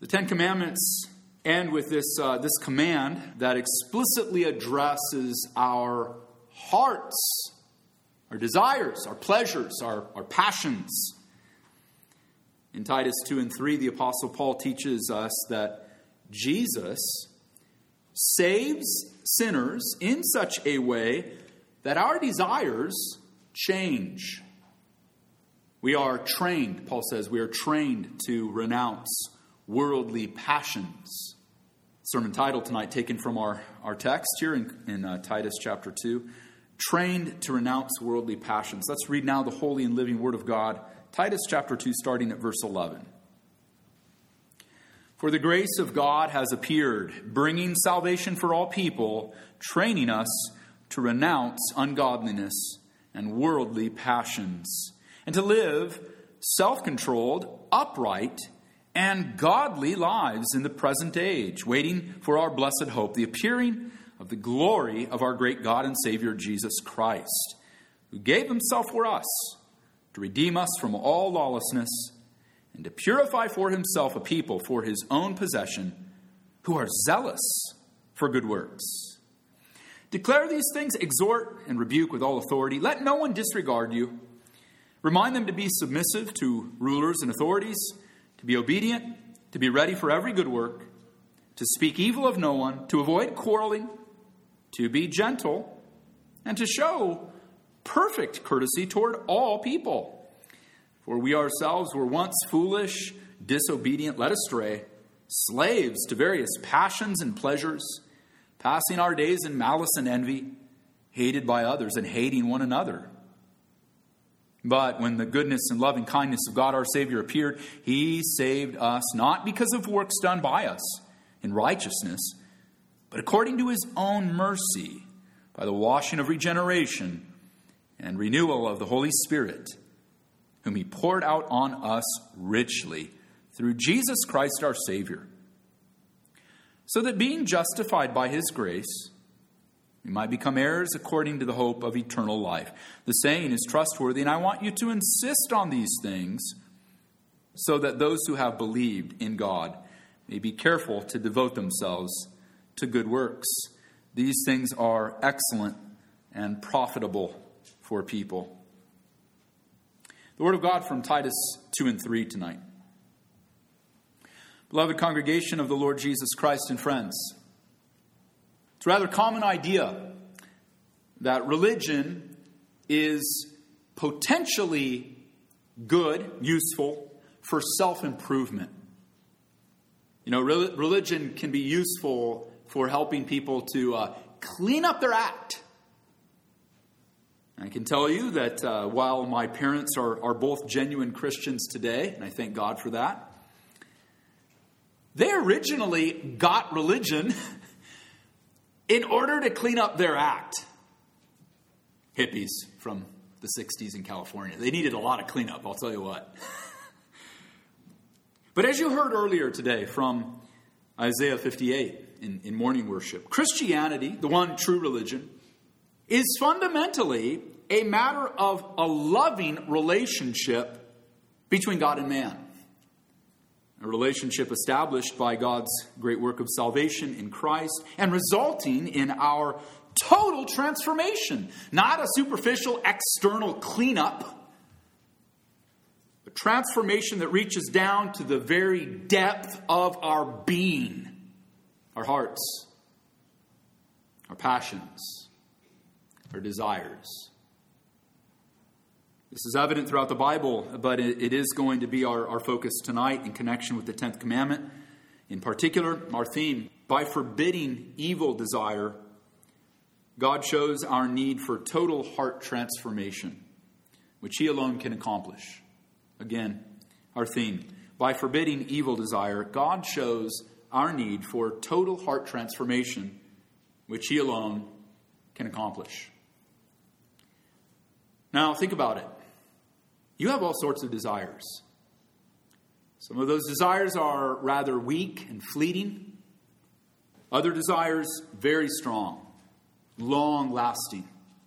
Ten Commandments end with this command that explicitly addresses our hearts, our desires, our pleasures, our passions. In Titus 2 and 3, the Apostle Paul teaches us that Jesus saves sinners in such a way that our desires change. We are trained, Paul says, we are trained to renounce worldly passions. Sermon title tonight taken from our text here in Titus chapter 2. Trained to renounce worldly passions. Let's read now the holy and living word of God. Titus chapter 2, starting at verse 11. For the grace of God has appeared, bringing salvation for all people, training us to renounce ungodliness and worldly passions, and to live self-controlled, upright, and godly lives in the present age, waiting for our blessed hope, the appearing of the glory of our great God and Savior Jesus Christ, who gave himself for us to redeem us from all lawlessness and to purify for himself a people for his own possession who are zealous for good works. Declare these things, exhort and rebuke with all authority. Let no one disregard you. Remind them to be submissive to rulers and authorities, to be obedient, to be ready for every good work, to speak evil of no one, to avoid quarreling, to be gentle, and to show perfect courtesy toward all people. For we ourselves were once foolish, disobedient, led astray, slaves to various passions and pleasures, passing our days in malice and envy, hated by others and hating one another. But when the goodness and loving kindness of God our Savior appeared, he saved us not because of works done by us in righteousness, but according to his own mercy, by the washing of regeneration and renewal of the Holy Spirit, whom he poured out on us richly through Jesus Christ our Savior, so that being justified by his grace, we might become heirs according to the hope of eternal life. The saying is trustworthy, and I want you to insist on these things so that those who have believed in God may be careful to devote themselves to good works. These things are excellent and profitable for people. The word of God from Titus 2 and 3 tonight. Beloved congregation of the Lord Jesus Christ and friends, it's a rather common idea that religion is potentially good, useful for self-improvement. You know, religion can be useful for helping people to clean up their act. I can tell you that while my parents are both genuine Christians today, and I thank God for that, they originally got religion in order to clean up their act. Hippies from the 60s in California. They needed a lot of cleanup, I'll tell you what. But as you heard earlier today from Isaiah 58 in morning worship, Christianity, the one true religion, is fundamentally a matter of a loving relationship between God and man. A relationship established by God's great work of salvation in Christ and resulting in our total transformation. Not a superficial external cleanup, but transformation that reaches down to the very depth of our being, our hearts, our passions, our desires. This is evident throughout the Bible, but it is going to be our focus tonight in connection with the 10th commandment. In particular, our theme, by forbidding evil desire, God shows our need for total heart transformation, which he alone can accomplish. Again, our theme, by forbidding evil desire, God shows our need for total heart transformation, which he alone can accomplish. Now, think about it. You have all sorts of desires. Some of those desires are rather weak and fleeting. Other desires, very strong, long-lasting.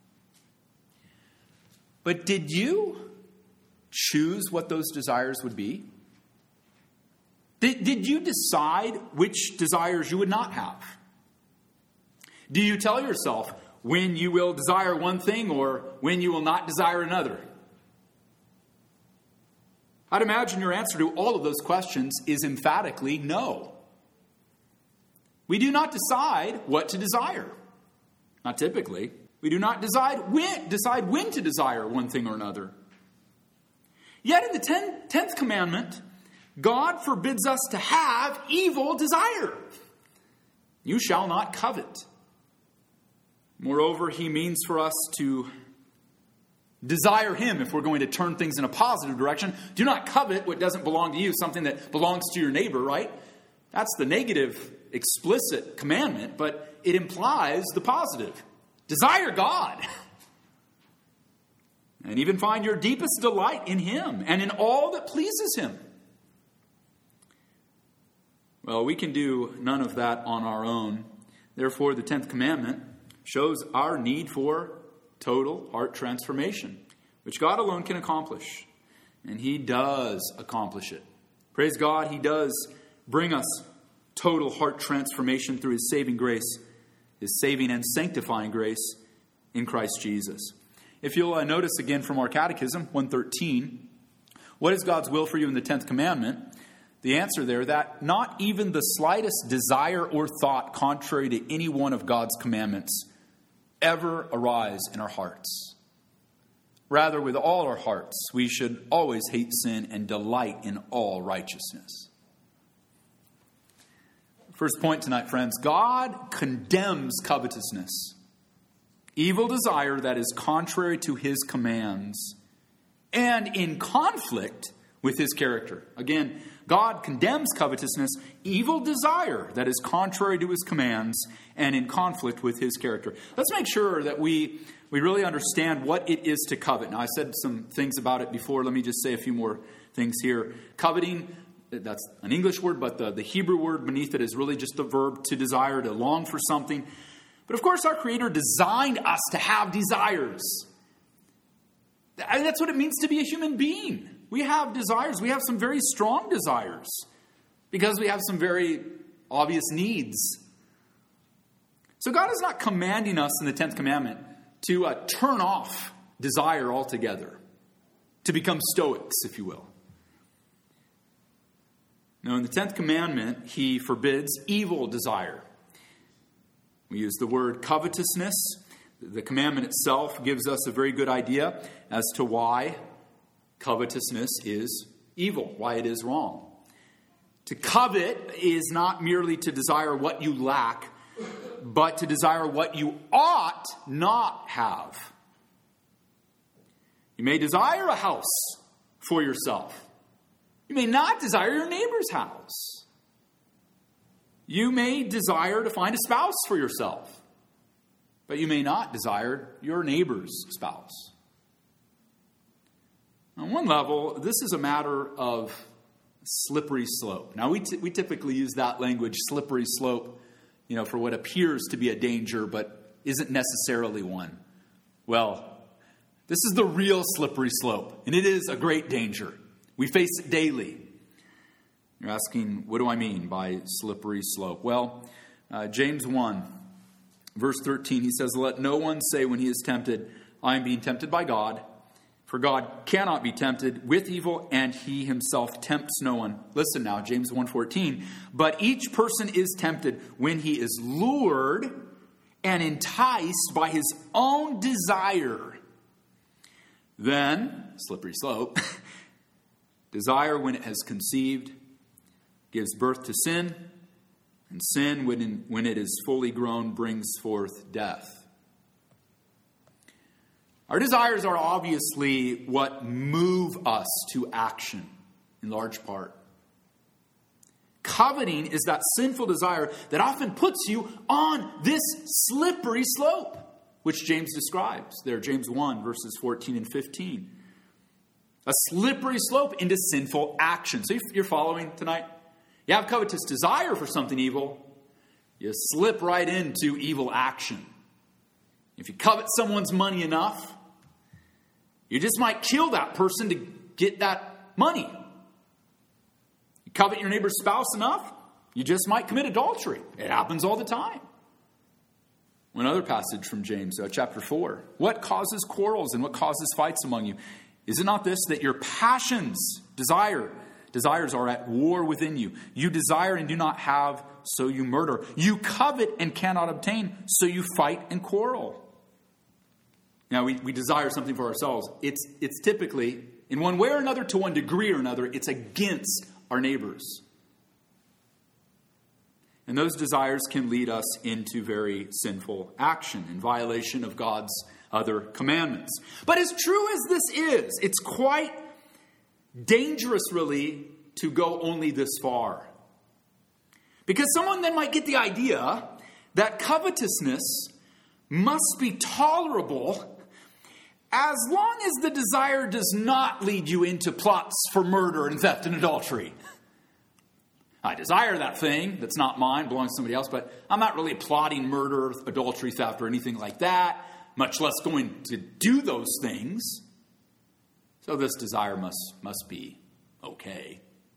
But did you choose what those desires would be? Did you decide which desires you would not have? Do you tell yourself when you will desire one thing or when you will not desire another? I'd imagine your answer to all of those questions is emphatically no. We do not decide what to desire. Not typically. We do not decide when to desire one thing or another. Yet in the 10th commandment, God forbids us to have evil desire. You shall not covet. Moreover, he means for us to desire him if we're going to turn things in a positive direction. Do not covet what doesn't belong to you, something that belongs to your neighbor, right? That's the negative, explicit commandment, but it implies the positive. Desire God. And even find your deepest delight in him and in all that pleases him. Well, we can do none of that on our own. Therefore, the 10th commandment shows our need for total heart transformation, which God alone can accomplish. And he does accomplish it. Praise God, he does bring us total heart transformation through his saving grace, his saving and sanctifying grace in Christ Jesus. If you'll notice again from our Catechism, 113, what is God's will for you in the 10th commandment? The answer there, that not even the slightest desire or thought contrary to any one of God's commandments ever arise in our hearts. Rather, with all our hearts, we should always hate sin and delight in all righteousness. First point tonight, friends, God condemns covetousness, evil desire that is contrary to his commands and in conflict with his character. Again, God condemns covetousness, evil desire that is contrary to his commands and in conflict with his character. Let's make sure that we really understand what it is to covet. Now, I said some things about it before. Let me just say a few more things here. Coveting, that's an English word, but the Hebrew word beneath it is really just the verb to desire, to long for something. But of course, our Creator designed us to have desires. And that's what it means to be a human being. We have desires. We have some very strong desires because we have some very obvious needs. So God is not commanding us in the 10th commandment to turn off desire altogether, to become stoics, if you will. No, in the 10th commandment, he forbids evil desire. We use the word covetousness. The commandment itself gives us a very good idea as to why covetousness is evil, why it is wrong. To covet is not merely to desire what you lack, but to desire what you ought not have. You may desire a house for yourself. You may not desire your neighbor's house. You may desire to find a spouse for yourself, but you may not desire your neighbor's spouse. On one level, this is a matter of slippery slope. Now, we typically use that language, slippery slope, for what appears to be a danger, but isn't necessarily one. Well, this is the real slippery slope, and it is a great danger. We face it daily. You're asking, what do I mean by slippery slope? Well, James 1, verse 13, he says, "Let no one say when he is tempted, I am being tempted by God. For God cannot be tempted with evil, and he himself tempts no one." Listen now, James 1:14. "But each person is tempted when he is lured and enticed by his own desire. Then," slippery slope, "desire, when it has conceived, gives birth to sin, and sin, when it is fully grown, brings forth death." Our desires are obviously what move us to action, in large part. Coveting is that sinful desire that often puts you on this slippery slope, which James describes there, James 1, verses 14 and 15. A slippery slope into sinful action. So you're following tonight? You have covetous desire for something evil, you slip right into evil action. If you covet someone's money enough, you just might kill that person to get that money. You covet your neighbor's spouse enough, you just might commit adultery. It happens all the time. Another passage from James, chapter 4. What causes quarrels and what causes fights among you? Is it not this, that your passions, desires are at war within you? You desire and do not have, so you murder. You covet and cannot obtain, so you fight and quarrel. Now, we desire something for ourselves. It's typically, in one way or another, to one degree or another, it's against our neighbors. And those desires can lead us into very sinful action in violation of God's other commandments. But as true as this is, it's quite dangerous, really, to go only this far. Because someone then might get the idea that covetousness must be tolerable as long as the desire does not lead you into plots for murder and theft and adultery. I desire that thing that's not mine, belongs to somebody else, but I'm not really plotting murder, adultery, theft, or anything like that, much less going to do those things. So this desire must be okay.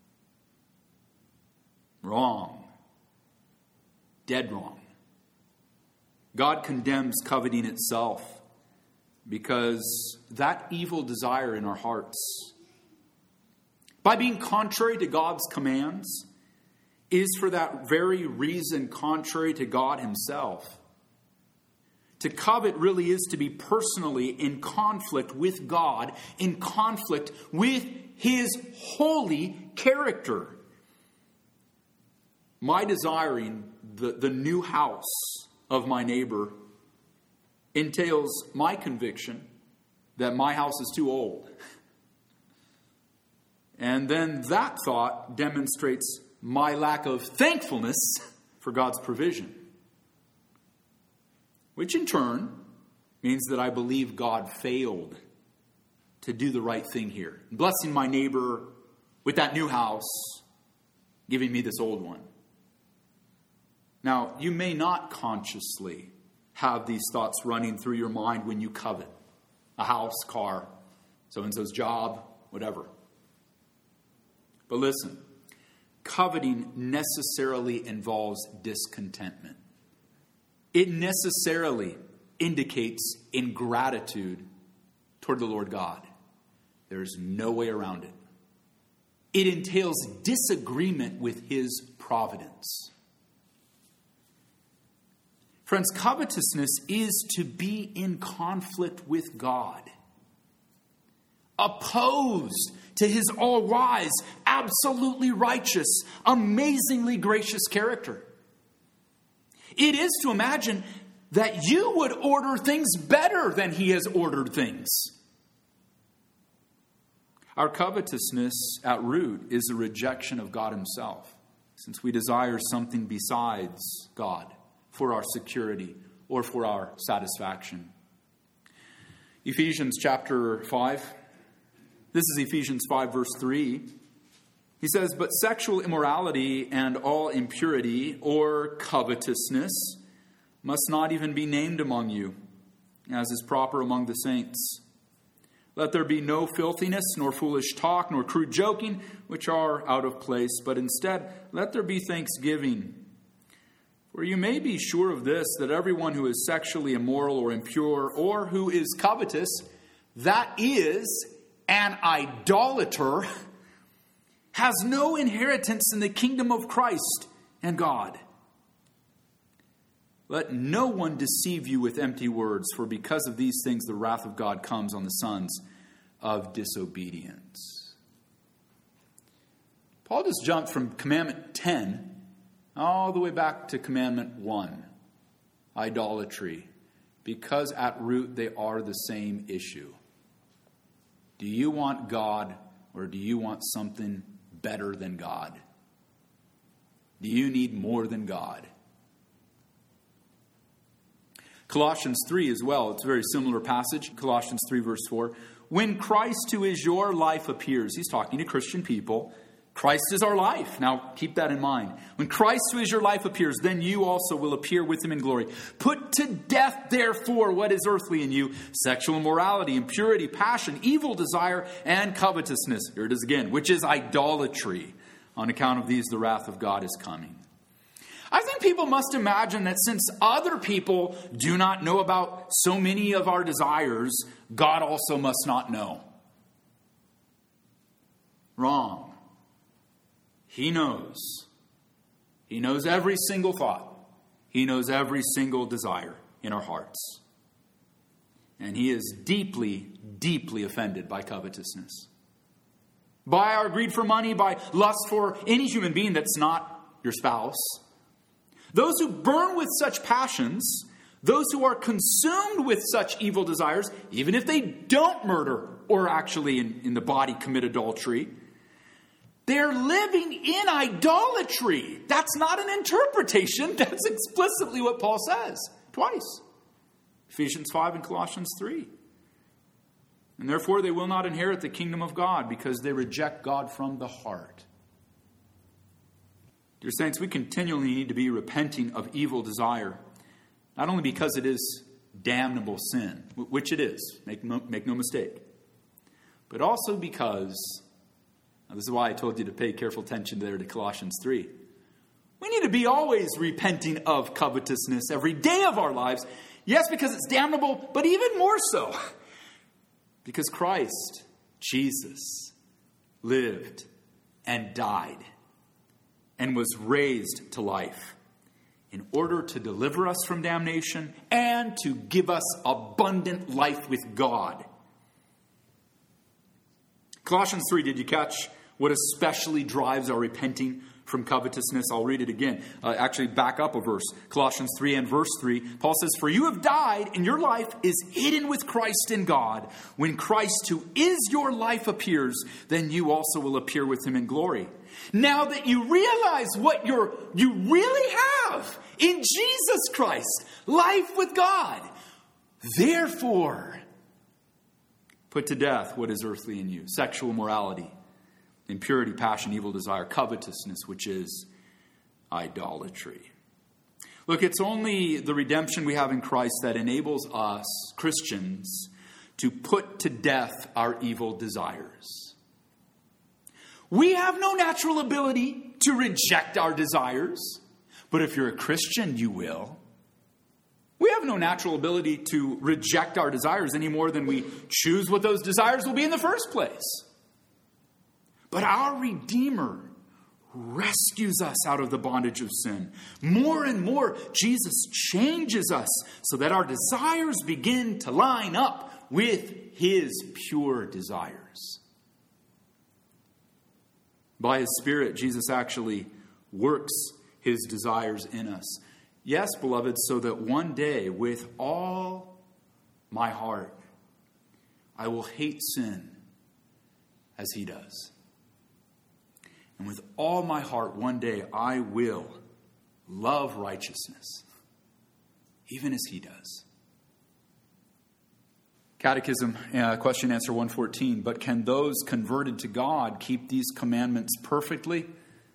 Wrong. Dead wrong. God condemns coveting itself because that evil desire in our hearts, by being contrary to God's commands, is for that very reason contrary to God himself. To covet really is to be personally in conflict with God, in conflict with his holy character. My desiring the new house of my neighbor entails my conviction that my house is too old. And then that thought demonstrates my lack of thankfulness for God's provision, which in turn means that I believe God failed to do the right thing here, blessing my neighbor with that new house, giving me this old one. Now, you may not consciously have these thoughts running through your mind when you covet a house, car, so-and-so's job, whatever. But listen, coveting necessarily involves discontentment. It necessarily indicates ingratitude toward the Lord God. There's no way around it. It entails disagreement with his providence. Friends, covetousness is to be in conflict with God, opposed to his all-wise, absolutely righteous, amazingly gracious character. It is to imagine that you would order things better than he has ordered things. Our covetousness at root is a rejection of God himself, since we desire something besides God for our security or for our satisfaction. Ephesians chapter 5. This is Ephesians 5 verse 3. He says, "But sexual immorality and all impurity or covetousness must not even be named among you, as is proper among the saints. Let there be no filthiness, nor foolish talk, nor crude joking, which are out of place, but instead let there be thanksgiving. For you may be sure of this, that everyone who is sexually immoral or impure, or who is covetous, that is an idolater, has no inheritance in the kingdom of Christ and God. Let no one deceive you with empty words, for because of these things the wrath of God comes on the sons of disobedience." Paul just jumped from commandment 10 all the way back to commandment 1, idolatry, because at root they are the same issue. Do you want God, or do you want something better than God? Do you need more than God? Colossians 3 as well, it's a very similar passage. Colossians 3 verse 4. "When Christ, who is your life, appears," he's talking to Christian people. Christ is our life. Now, keep that in mind. "When Christ, who is your life, appears, then you also will appear with him in glory. Put to death, therefore, what is earthly in you, sexual immorality, impurity, passion, evil desire, and covetousness." Here it is again, which is idolatry. On account of these, the wrath of God is coming. I think people must imagine that since other people do not know about so many of our desires, God also must not know. Wrong. He knows. He knows every single thought. He knows every single desire in our hearts. And he is deeply, deeply offended by covetousness. By our greed for money, by lust for any human being that's not your spouse. Those who burn with such passions, those who are consumed with such evil desires, even if they don't murder or actually in the body commit adultery, they're living in idolatry. That's not an interpretation. That's explicitly what Paul says twice. Ephesians 5 and Colossians 3. And therefore they will not inherit the kingdom of God because they reject God from the heart. Dear saints, we continually need to be repenting of evil desire. Not only because it is damnable sin, which it is, make no mistake. But also because, now this is why I told you to pay careful attention there to Colossians 3. We need to be always repenting of covetousness every day of our lives. Yes, because it's damnable, but even more so. Because Christ, Jesus, lived and died and was raised to life in order to deliver us from damnation and to give us abundant life with God. Colossians 3, did you catch what especially drives our repenting from covetousness? I'll read it again. Actually, back up a verse. Colossians 3 and verse 3. Paul says, "For you have died, and your life is hidden with Christ in God. When Christ, who is your life, appears, then you also will appear with him in glory." Now that you realize what you really have in Jesus Christ, life with God, therefore, put to death what is earthly in you: sexual immorality, impurity, passion, evil desire, covetousness, which is idolatry. Look, it's only the redemption we have in Christ that enables us, Christians, to put to death our evil desires. We have no natural ability to reject our desires, but if you're a Christian, you will. We have no natural ability to reject our desires any more than we choose what those desires will be in the first place. But our Redeemer rescues us out of the bondage of sin. More and more, Jesus changes us so that our desires begin to line up with his pure desires. By his Spirit, Jesus actually works his desires in us. Yes, beloved, so that one day, with all my heart, I will hate sin as he does. And with all my heart, one day, I will love righteousness, even as he does. Catechism, question answer 114. But can those converted to God keep these commandments perfectly?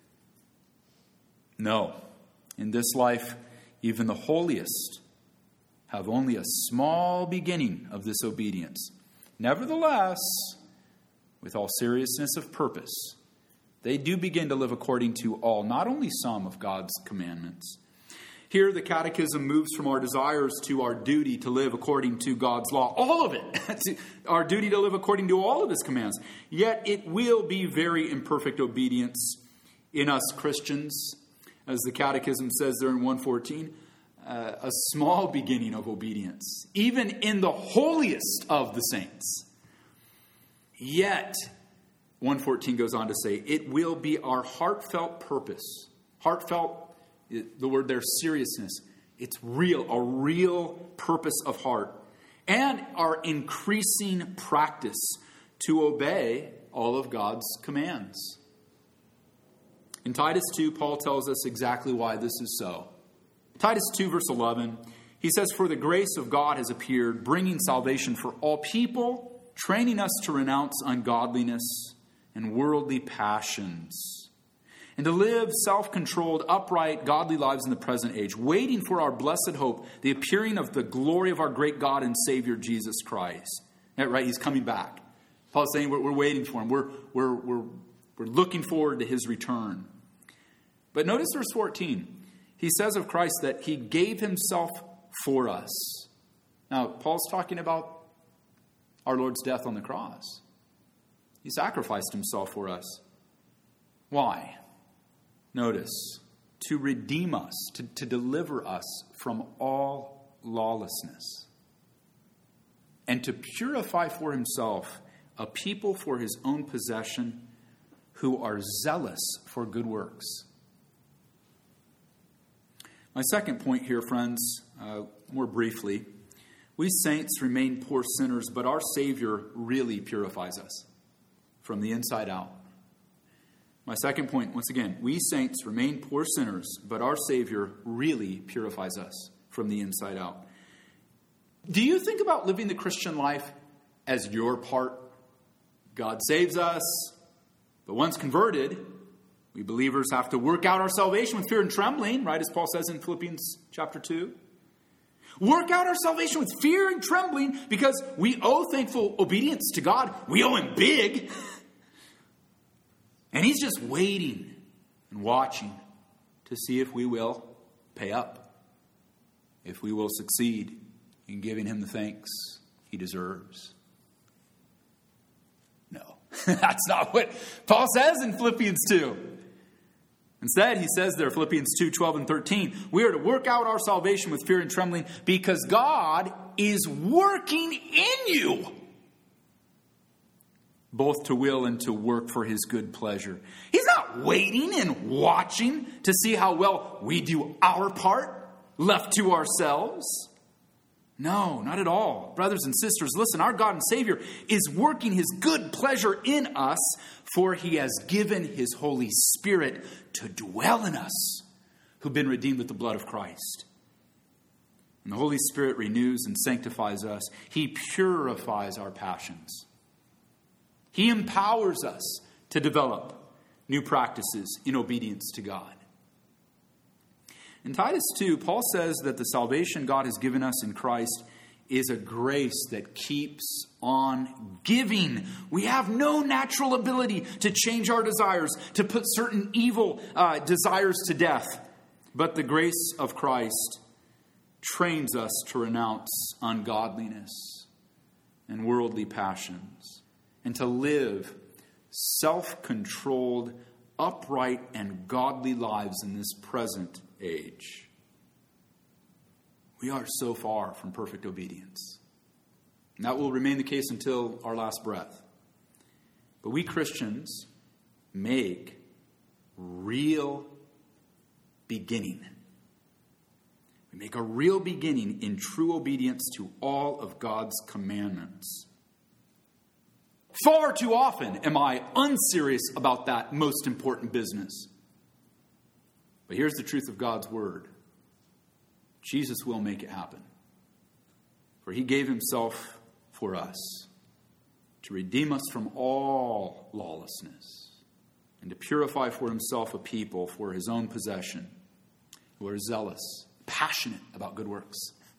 No. In this life, even the holiest have only a small beginning of this obedience. Nevertheless, with all seriousness of purpose, they do begin to live according to all, not only some, of God's commandments. Here, the Catechism moves from our desires to our duty to live according to God's law. All of it. Our duty to live according to all of his commands. Yet it will be very imperfect obedience in us Christians. As the Catechism says there in 114, a small beginning of obedience, even in the holiest of the saints. Yet, 114 goes on to say, it will be our heartfelt purpose. Heartfelt, the word there, seriousness. It's real, a real purpose of heart. And our increasing practice to obey all of God's commands. In Titus 2, Paul tells us exactly why this is so. Titus 2, verse 11, he says, "For the grace of God has appeared, bringing salvation for all people, training us to renounce ungodliness and worldly passions, and to live self-controlled, upright, godly lives in the present age, waiting for our blessed hope, the appearing of the glory of our great God and Savior, Jesus Christ." Right? He's coming back. Paul's saying we're waiting for him. We're We're looking forward to his return. But notice verse 14. He says of Christ that he gave himself for us. Now, Paul's talking about our Lord's death on the cross. He sacrificed himself for us. Why? Notice, to redeem us, to deliver us from all lawlessness, and to purify for himself a people for his own possession who are zealous for good works. My second point here, friends, more briefly, we saints remain poor sinners, but our Savior really purifies us from the inside out. My second point, once again, we saints remain poor sinners, but our Savior really purifies us from the inside out. Do you think about living the Christian life as your part? God saves us, but once converted, we believers have to work out our salvation with fear and trembling, right, as Paul says in Philippians chapter 2. Work out our salvation with fear and trembling because we owe thankful obedience to God. We owe him big. And he's just waiting and watching to see if we will pay up, if we will succeed in giving him the thanks he deserves. No, that's not what Paul says in Philippians 2. Instead, he says there, Philippians 2, 12 and 13, we are to work out our salvation with fear and trembling because God is working in you, both to will and to work for his good pleasure. He's not waiting and watching to see how well we do our part, left to ourselves. No, not at all. Brothers and sisters, listen, our God and Savior is working his good pleasure in us, for he has given his Holy Spirit to dwell in us, who've been redeemed with the blood of Christ. And the Holy Spirit renews and sanctifies us. He purifies our passions. He empowers us to develop new practices in obedience to God. In Titus 2, Paul says that the salvation God has given us in Christ is a grace that keeps on giving. We have no natural ability to change our desires, to put certain evil desires to death. But the grace of Christ trains us to renounce ungodliness and worldly passions, and to live self-controlled, upright, and godly lives in this present age. We are so far from perfect obedience. And that will remain the case until our last breath. But we Christians make real beginning. We make a real beginning in true obedience to all of God's commandments. Far too often am I unserious about that most important business. But here's the truth of God's word. Jesus will make it happen. For he gave himself for us to redeem us from all lawlessness and to purify for himself a people for his own possession who are zealous, passionate about good works.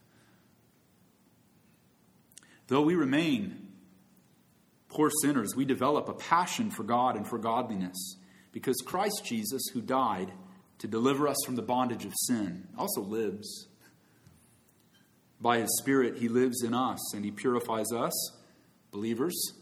Though we remain poor sinners, we develop a passion for God and for godliness because Christ Jesus, who died to deliver us from the bondage of sin, also lives. By his Spirit, he lives in us and he purifies us, believers,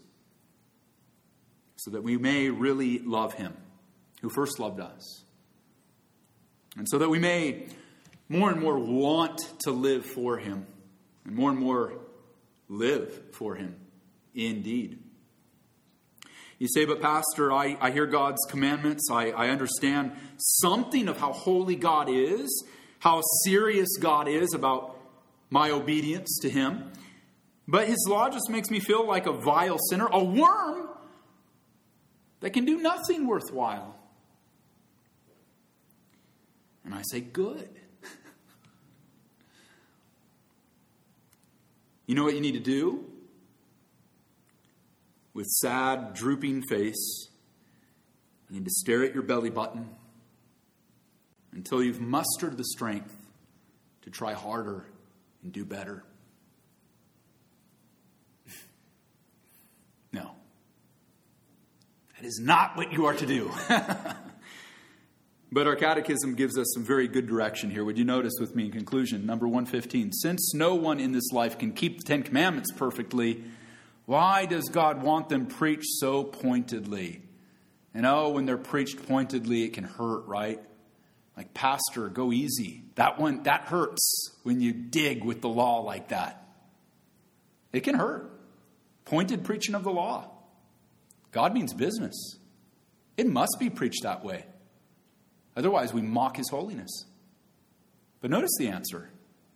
so that we may really love him, who first loved us. And so that we may more and more want to live for him and more live for him indeed. You say, but Pastor, I hear God's commandments. I understand something of how holy God is, how serious God is about my obedience to him. But his law just makes me feel like a vile sinner, a worm that can do nothing worthwhile. And I say, good. You know what you need to do? With sad, drooping face, you need to stare at your belly button until you've mustered the strength to try harder and do better. That is not what you are to do. But our catechism gives us some very good direction here. Would you notice with me in conclusion, number 115, since no one in this life can keep the Ten Commandments perfectly, why does God want them preached so pointedly? And when they're preached pointedly, it can hurt, right? Like, pastor, go easy. That hurts when you dig with the law like that. It can hurt. Pointed preaching of the law. God means business. It must be preached that way. Otherwise, we mock his holiness. But notice the answer.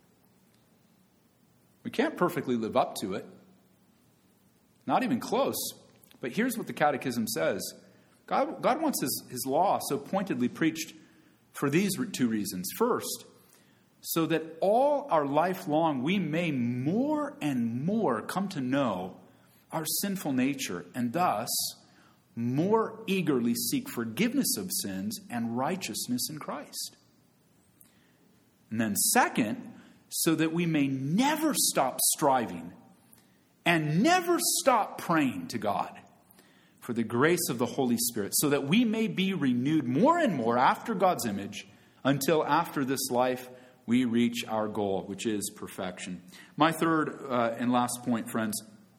We can't perfectly live up to it. Not even close. But here's what the Catechism says. God wants his law so pointedly preached for these two reasons. First, so that all our life long we may more and more come to know our sinful nature, and thus more eagerly seek forgiveness of sins and righteousness in Christ. And then second, so that we may never stop striving and never stop praying to God for the grace of the Holy Spirit, so that we may be renewed more and more after God's image until after this life we reach our goal, which is perfection. My third and last point, friends.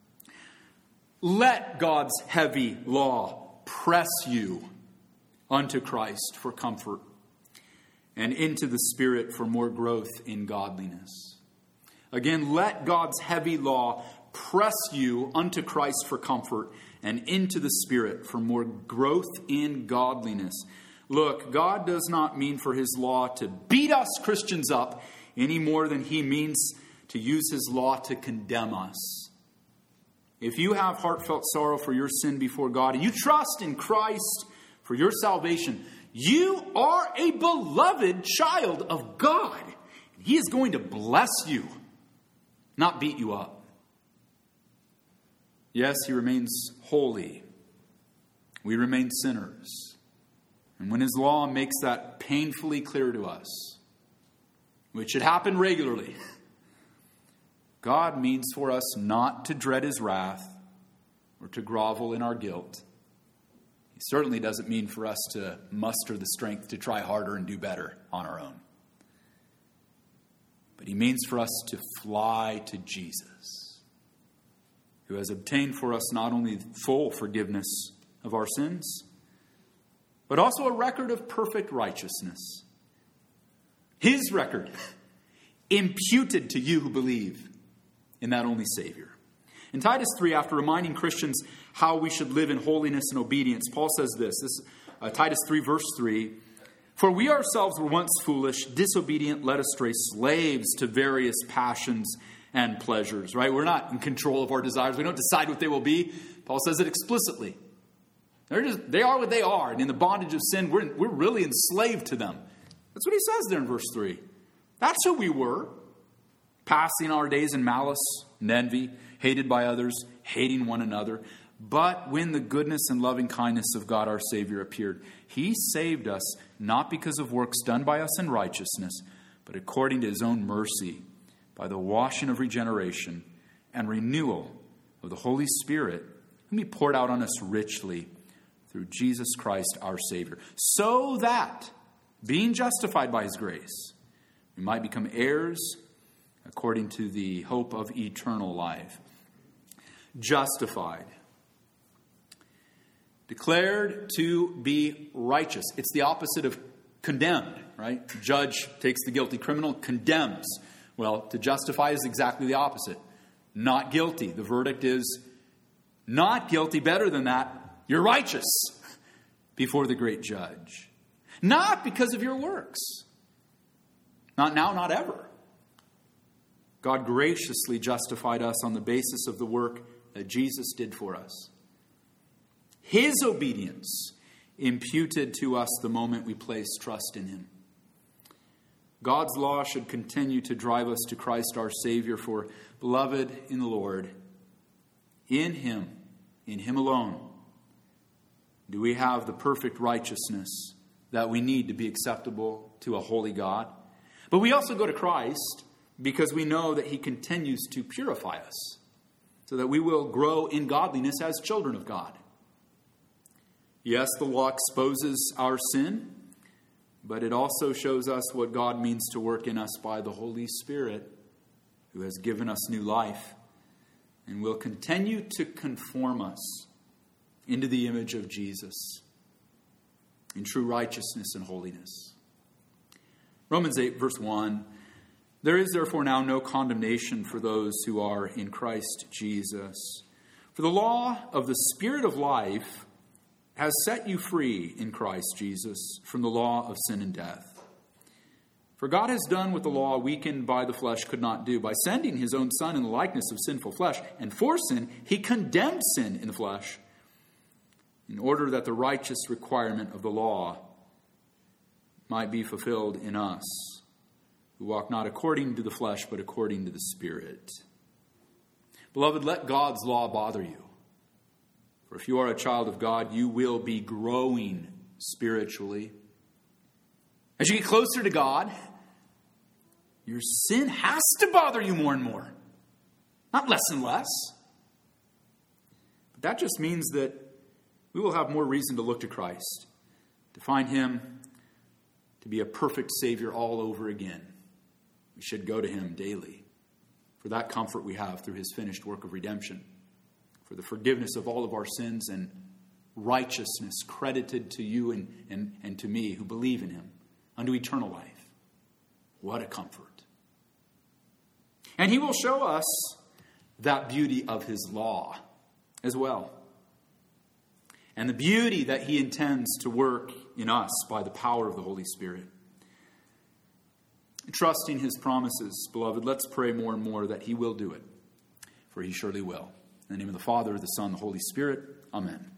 Let God's heavy law press you unto Christ for comfort and into the Spirit for more growth in godliness. Again, let God's heavy law press you unto Christ for comfort and into the Spirit for more growth in godliness. Look, God does not mean for his law to beat us Christians up any more than he means to use his law to condemn us. If you have heartfelt sorrow for your sin before God and you trust in Christ for your salvation, you are a beloved child of God. He is going to bless you, not beat you up. Yes, he remains holy. We remain sinners. And when his law makes that painfully clear to us, which should happen regularly, God means for us not to dread his wrath or to grovel in our guilt. He certainly doesn't mean for us to muster the strength to try harder and do better on our own. But he means for us to fly to Jesus, who has obtained for us not only full forgiveness of our sins, but also a record of perfect righteousness. His record imputed to you who believe in that only Savior. In Titus 3, after reminding Christians how we should live in holiness and obedience, Paul says this Titus 3, verse 3, "For we ourselves were once foolish, disobedient, led astray, slaves to various passions and pleasures." Right? We're not in control of our desires. We don't decide what they will be. Paul says it explicitly. They are what they are. And in the bondage of sin, we're really enslaved to them. That's what he says there in verse 3. That's who we were. Passing our days in malice and envy, hated by others, hating one another. But when the goodness and loving kindness of God our Savior appeared, he saved us not because of works done by us in righteousness, but according to his own mercy, by the washing of regeneration and renewal of the Holy Spirit, whom he poured out on us richly through Jesus Christ our Savior, so that, being justified by his grace, we might become heirs according to the hope of eternal life. Justified. Declared to be righteous. It's the opposite of condemned, right? The judge takes the guilty criminal, condemns. Well, to justify is exactly the opposite. Not guilty. The verdict is not guilty. Better than that, you're righteous before the great judge. Not because of your works. Not now, not ever. God graciously justified us on the basis of the work that Jesus did for us. His obedience imputed to us the moment we place trust in him. God's law should continue to drive us to Christ our Savior, for beloved in the Lord, in him alone, do we have the perfect righteousness that we need to be acceptable to a holy God. But we also go to Christ because we know that he continues to purify us so that we will grow in godliness as children of God. Yes, the law exposes our sin, but it also shows us what God means to work in us by the Holy Spirit, who has given us new life and will continue to conform us into the image of Jesus in true righteousness and holiness. Romans 8, verse 1, there is therefore now no condemnation for those who are in Christ Jesus. For the law of the Spirit of life has set you free in Christ Jesus from the law of sin and death. For God has done what the law, weakened by the flesh, could not do. By sending his own Son in the likeness of sinful flesh, and for sin, he condemned sin in the flesh, in order that the righteous requirement of the law might be fulfilled in us, who walk not according to the flesh, but according to the Spirit. Beloved, let God's law bother you. For if you are a child of God, you will be growing spiritually. As you get closer to God, your sin has to bother you more and more, not less and less. But that just means that we will have more reason to look to Christ, to find him to be a perfect Savior all over again. We should go to him daily for that comfort we have through his finished work of redemption, for the forgiveness of all of our sins and righteousness credited to you and to me who believe in him unto eternal life. What a comfort. And he will show us that beauty of his law as well, and the beauty that he intends to work in us by the power of the Holy Spirit. Trusting his promises, beloved, let's pray more and more that he will do it, for he surely will. In the name of the Father, the Son, the Holy Spirit, amen.